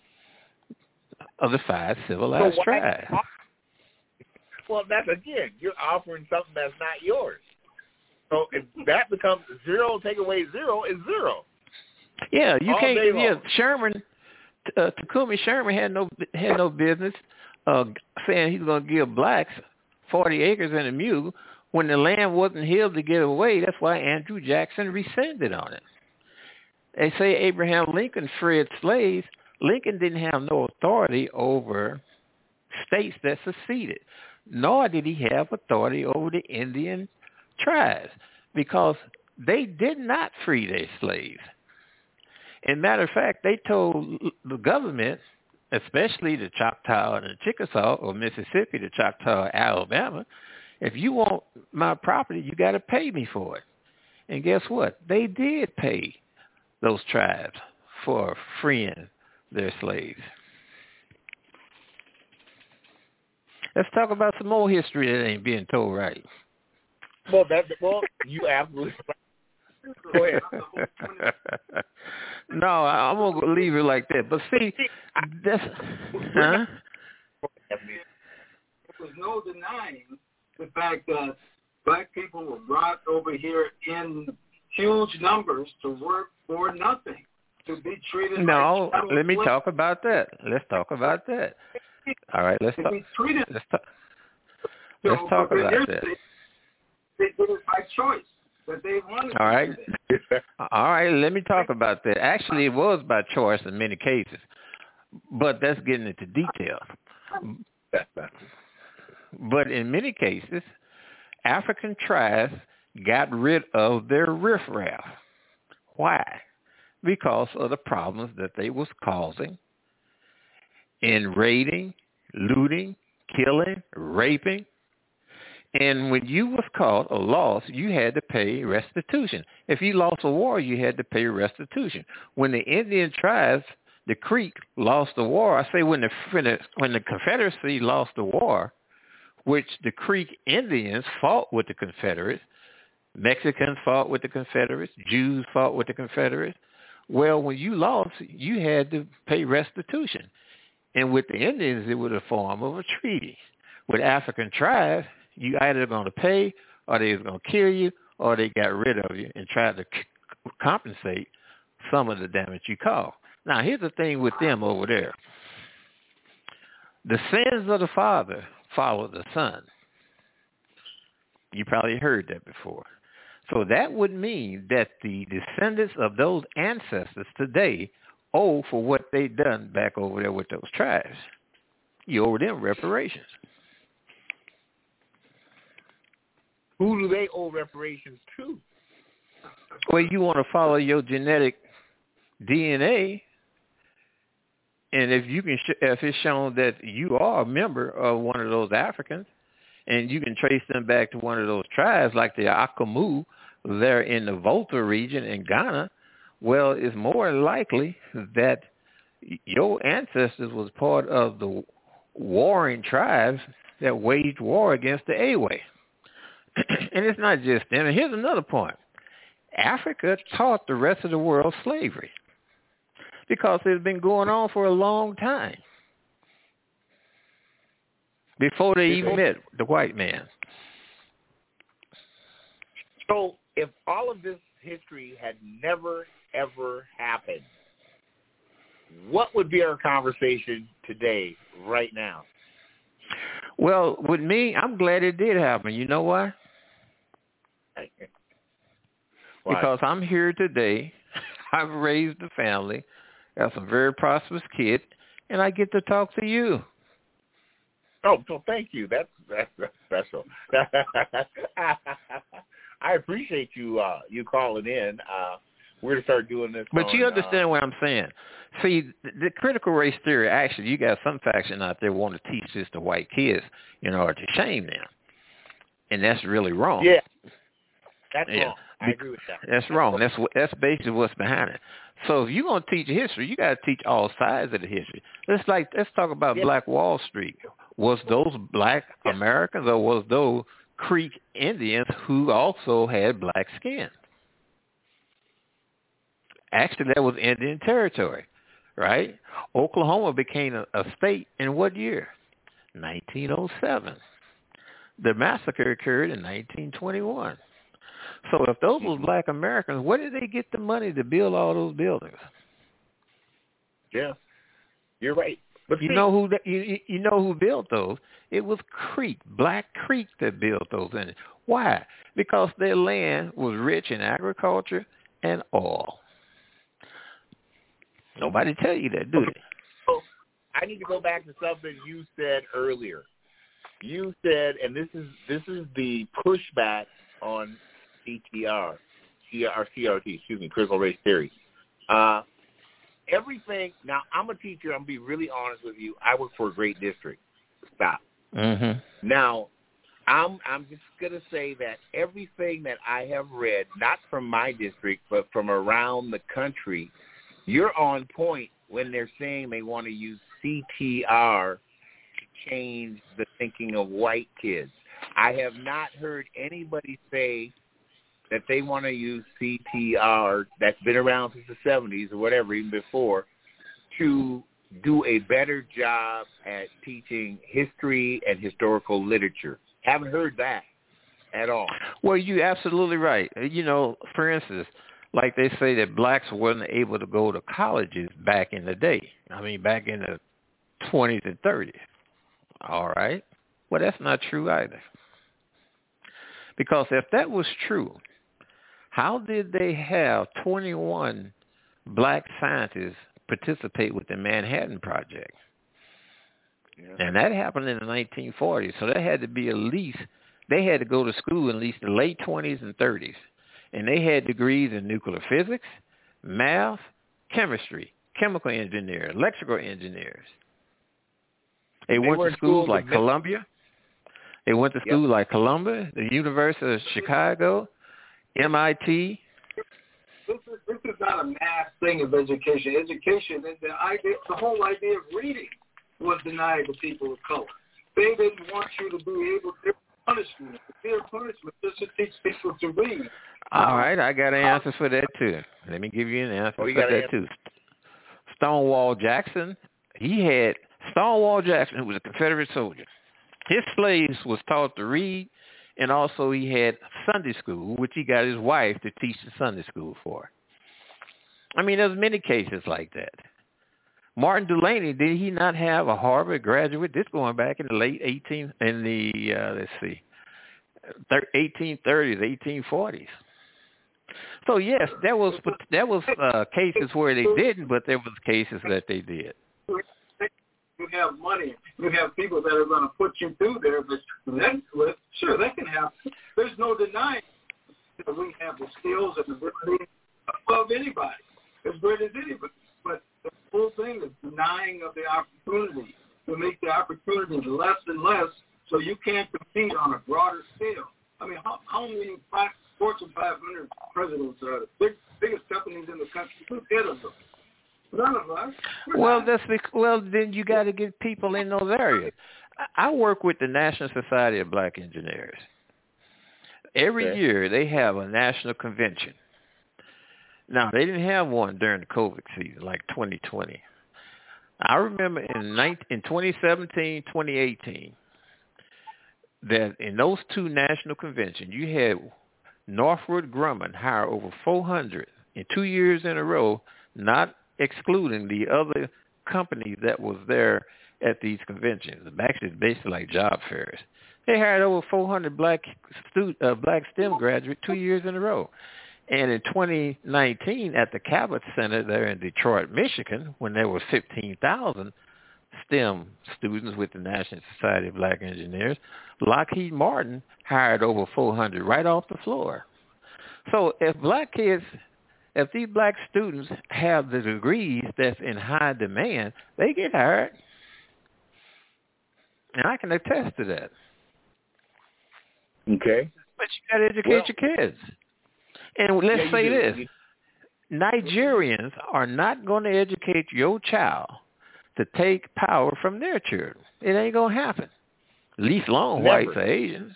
of the 5 civilized tribes. Well, that's, again, you're offering something that's not yours. So if that becomes 0, take away 0 is 0. Yeah, you can't. Yeah, Sherman, Takumi Sherman had no business saying he's going to give blacks 40 acres and a mule when the land wasn't his to give away. That's why Andrew Jackson rescinded on it. They say Abraham Lincoln freed slaves. Lincoln didn't have no authority over states that seceded, nor did he have authority over the Indian tribes because they did not free their slaves. As a matter of fact, they told the government, especially the Choctaw and the Chickasaw or Mississippi, the Choctaw, Alabama, if you want my property, you got to pay me for it. And guess what? They did pay those tribes for freeing their slaves. Let's talk about some more history that ain't being told right. Well, you absolutely right. Go ahead. No, I'm going to leave it like that. But see, that's... Huh? There was no denying the fact that black people were brought over here in huge numbers to work for nothing, to be treated No, let me talk about that. Let's talk about that. All right, let's talk about that. They did it by choice, but they wanted All right. All right, let me talk about that. Actually, it was by choice in many cases, but that's getting into detail. But in many cases, African tribes got rid of their riffraff. Why? Because of the problems that they was causing in raiding, looting, killing, raping. And when you was caught or lost, you had to pay restitution. If you lost a war, you had to pay restitution. When the Indian tribes, the Creek, lost the war, I say when the Confederacy lost the war, which the Creek Indians fought with the Confederates, Mexicans fought with the Confederates, Jews fought with the Confederates. Well, when you lost, you had to pay restitution. And with the Indians, it was a form of a treaty. With African tribes, you either going to pay, or they was going to kill you, or they got rid of you and tried to compensate some of the damage you caused. Now, here's the thing with them over there. The sins of the father follow the son. You probably heard that before. So that would mean that the descendants of those ancestors today owe for what they done back over there with those tribes. You owe them reparations. Who do they owe reparations to? Well, you want to follow your genetic DNA, and if you can, if it's shown that you are a member of one of those Africans, and you can trace them back to one of those tribes, like the Akamu, there in the Volta region in Ghana, well, it's more likely that your ancestors was part of the warring tribes that waged war against the Awe. And it's not just them. And here's another point. Africa taught the rest of the world slavery because it's been going on for a long time before they even met the white man. So if all of this history had never, ever happened, what would be our conversation today, right now? Well, with me, I'm glad it did happen. You know why? Why? Because I'm here today. I've raised a family, got some very prosperous kids, and I get to talk to you. Oh, so thank you. That's special. I appreciate you calling in. We're going to start doing this. But you understand what I'm saying. See, the critical race theory, actually, you got some faction out there want to teach this to white kids in order to shame them. And that's really wrong. Yeah. That's wrong. I agree with that. That's wrong. That's basically what's behind it. So if you're going to teach history, you got to teach all sides of the history. Let's talk about Black Wall Street. Was those black Americans or was those Creek Indians who also had black skin? Actually, that was Indian territory, right? Oklahoma became a state in what year? 1907. The massacre occurred in 1921. So if those were black Americans, where did they get the money to build all those buildings? Yeah, you're right. But you know who built those? It was Black Creek that built those. And why? Because their land was rich in agriculture and oil. Nobody tell you that, do they? So I need to go back to something you said earlier. You said, and this is the pushback on CRT, critical race theory. Everything. Now, I'm a teacher. I'm gonna be really honest with you. I work for a great district. Stop. Mm-hmm. Now, I'm just gonna say that everything that I have read, not from my district, but from around the country, you're on point when they're saying they want to use CTR to change the thinking of white kids. I have not heard anybody say that they want to use CTR that's been around since the 70s or whatever, even before, to do a better job at teaching history and historical literature. Haven't heard that at all. Well, you're absolutely right. You know, for instance, like they say that blacks weren't able to go to colleges back in the day. I mean, back in the 20s and 30s. All right. Well, that's not true either. Because if that was true, how did they have 21 black scientists participate with the Manhattan Project? Yeah. And that happened in the 1940s. So that had to be at least, they had to go to school in at least the late 20s and 30s. And they had degrees in nuclear physics, math, chemistry, chemical engineers, electrical engineers. They went to schools like Columbia. They went to school like Columbia, the University of Chicago, MIT. This is not a mass thing of education. Education, the whole idea of reading was denied to people of color. They didn't want you to be able to punishment. Their punishment just to teach people to read. All right, I got an answer for that too. Let me give you an answer for that too. Stonewall Jackson, Stonewall Jackson, who was a Confederate soldier. His slaves was taught to read, and also he had Sunday school, which he got his wife to teach the Sunday school for. I mean, there's many cases like that. Martin Delany, did he not have a Harvard graduate? This going back in the late 1830s, 1840s. So yes, there was cases where they didn't, but there was cases that they did. You have money. You have people that are going to put you through there. But sure, that can happen. There's no denying that we have the skills and the ability above anybody, as great as anybody. But the whole thing is denying of the opportunity to make the opportunity less and less, so you can't compete on a broader scale. I mean, how many Fortune 500 presidents are the biggest companies in the country? Who's head of them? None of us. Well, then you got to get people in those areas. I work with the National Society of Black Engineers. Every year they have a national convention. Now, they didn't have one during the COVID season, like 2020. I remember in 2017, 2018, that in those two national conventions, you had Northrop Grumman hire over 400 in 2 years in a row, not excluding the other companies that was there at these conventions. Actually, it's basically like job fairs. They hired over 400 black STEM graduates 2 years in a row. And in 2019, at the Cabot Center there in Detroit, Michigan, when there were 15,000 STEM students with the National Society of Black Engineers, Lockheed Martin hired over 400 right off the floor. So if these black students have the degrees that's in high demand, they get hired. And I can attest to that. Okay. But you got to educate your kids. And let's say this. Nigerians are not going to educate your child to take power from their children. It ain't going to happen. At least long whites or Asians.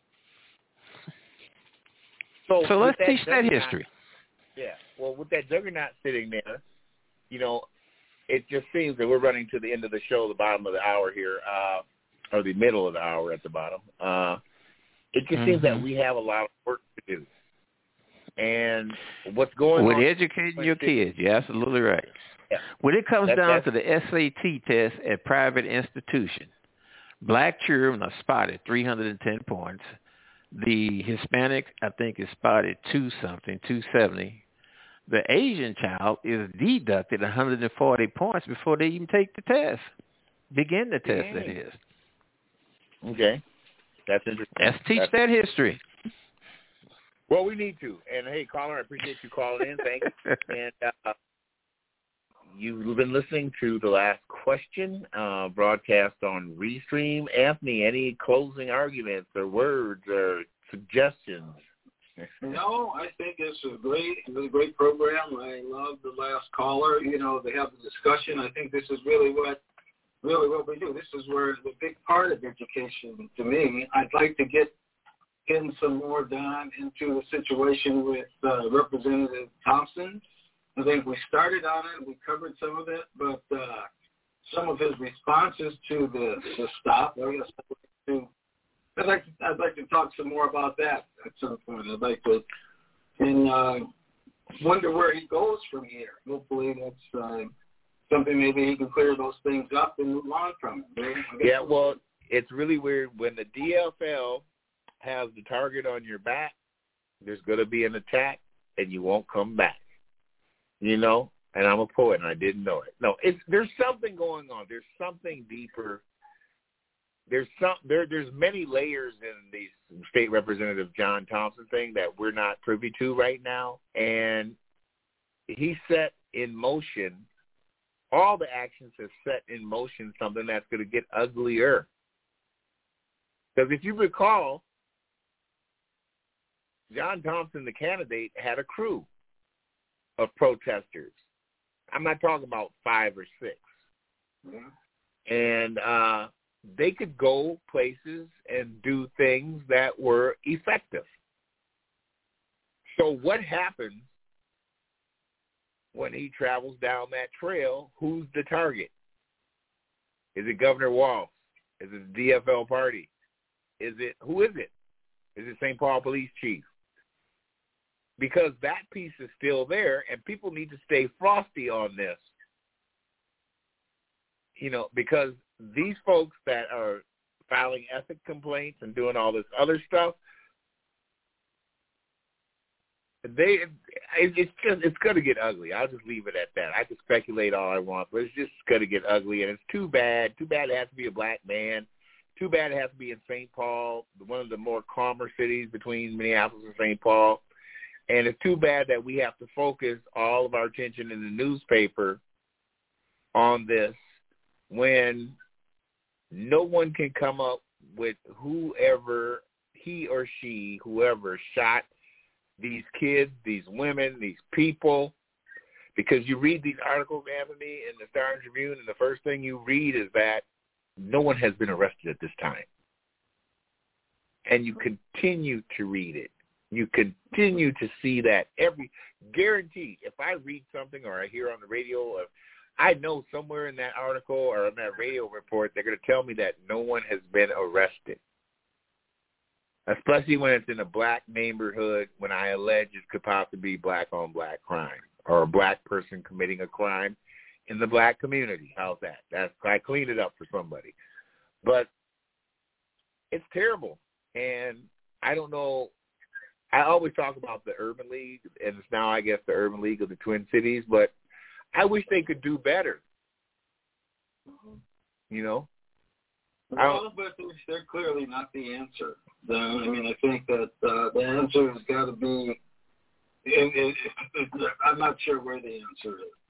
So let's teach that history. Yeah. Well, with that juggernaut sitting there, it just seems that we're running to the end of the show, the bottom of the hour here, or the middle of the hour at the bottom. It just seems that we have a lot of work to do. And what's going on with educating your kids, you're absolutely right. Yeah. When it comes down to the SAT test at private institutions, black children are spotted 310 points. The Hispanic, I think, is spotted 270. The Asian child is deducted 140 points before they even take the test. Begin the test, that is. Okay. That's interesting. Let's teach that history. Well, we need to. And, hey, caller, I appreciate you calling in. Thank you. And you've been listening to The Last Question, broadcast on Restream. Anthony, any closing arguments or words or suggestions? No, I think it's a great program. I love the last caller. They have the discussion. I think this is really what we do. This is where the big part of education to me. I'd like to get in some more, Don, into the situation with Representative Thompson. I think we started on it. We covered some of it, but some of his responses to the stop. I'd like to talk some more about that at some point. I'd like to wonder where he goes from here. Hopefully that's something maybe he can clear those things up and move on from it. Yeah, well, it's really weird when the DFL has the target on your back. There's going to be an attack, and you won't come back. And I'm a poet, and I didn't know it. No, there's something going on. There's something deeper. There's many layers in the State Representative John Thompson thing that we're not privy to right now. And he set in motion, all the actions have set in motion something that's going to get uglier. Because if you recall, John Thompson, the candidate, had a crew of protesters. I'm not talking about 5 or 6. Yeah. And they could go places and do things that were effective. So what happens when he travels down that trail? Who's the target? Is it Governor Walz? Is it the DFL party? Who is it? Is it St. Paul Police Chief? Because that piece is still there, and people need to stay frosty on this. You know, because these folks that are filing ethics complaints and doing all this other stuff, it's going to get ugly. I'll just leave it at that. I can speculate all I want, but it's just going to get ugly, and it's too bad. Too bad it has to be a black man. Too bad it has to be in St. Paul, one of the more calmer cities between Minneapolis and St. Paul. And it's too bad that we have to focus all of our attention in the newspaper on this when no one can come up with whoever shot these kids, these women, these people. Because you read these articles, Anthony, in the Star Tribune, and the first thing you read is that no one has been arrested at this time. And you continue to read it. You continue to see that guaranteed, if I read something or I hear on the radio, I know somewhere in that article or in that radio report, they're going to tell me that no one has been arrested. Especially when it's in a black neighborhood, when I allege it could possibly be black-on-black crime or a black person committing a crime in the black community. How's that? I cleaned it up for somebody. But it's terrible. And I don't know. I always talk about the Urban League, and it's now, I guess, the Urban League of the Twin Cities, but I wish they could do better. You know? Well, but they're clearly not the answer. I mean, I think that the answer has got to be, I'm not sure where the answer is.